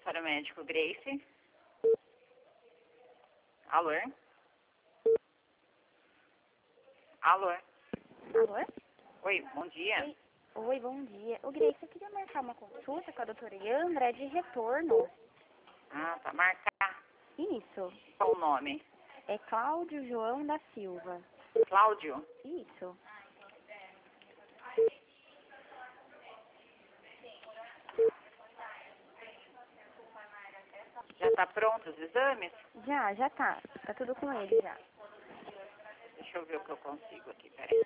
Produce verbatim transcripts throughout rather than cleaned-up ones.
para o médico Grace. Alô? Alô? Alô? Oi, bom dia. Oi, Oi, bom dia. Ô, Grace, eu queria marcar uma consulta com a doutora Yandra de retorno. Ah, tá marcar. Isso. Qual o nome? É Cláudio João da Silva. Cláudio? Isso. Já tá pronto os exames? Já, já tá. Tá tudo com ele já. Deixa eu ver o que eu consigo aqui, peraí.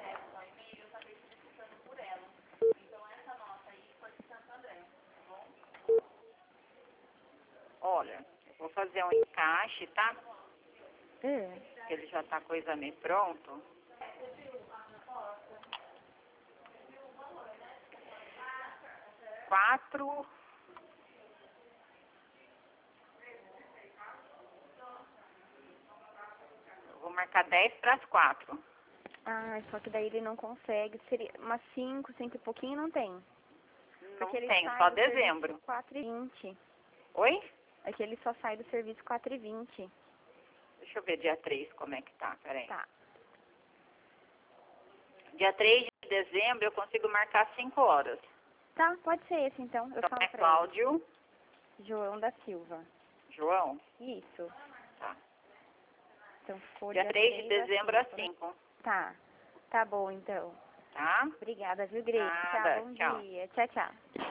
Olha, eu vou fazer um encaixe, tá? É. Ele já tá com o exame pronto. Quatro... Eu vou marcar dez para as quatro. Ah, só que daí ele não consegue. Seria umas cinco, cinco e pouquinho não tem. Não Porque ele tem, sai só do dezembro. serviço quatro e vinte. Oi? É que ele só sai do serviço quatro e vinte. Deixa eu ver dia três como é que tá, peraí. Tá. Dia três de dezembro eu consigo marcar cinco horas. Tá, pode ser esse então. Eu Então falo é pra Cláudio, ele. João da Silva. João. Isso. Tá. Então ficou Dia dia três de três às dezembro às cinco, né? cinco. Tá. Tá bom, então. Tá? Obrigada, viu, Grace? Tá, Nada, bom tchau. dia. Tchau, tchau.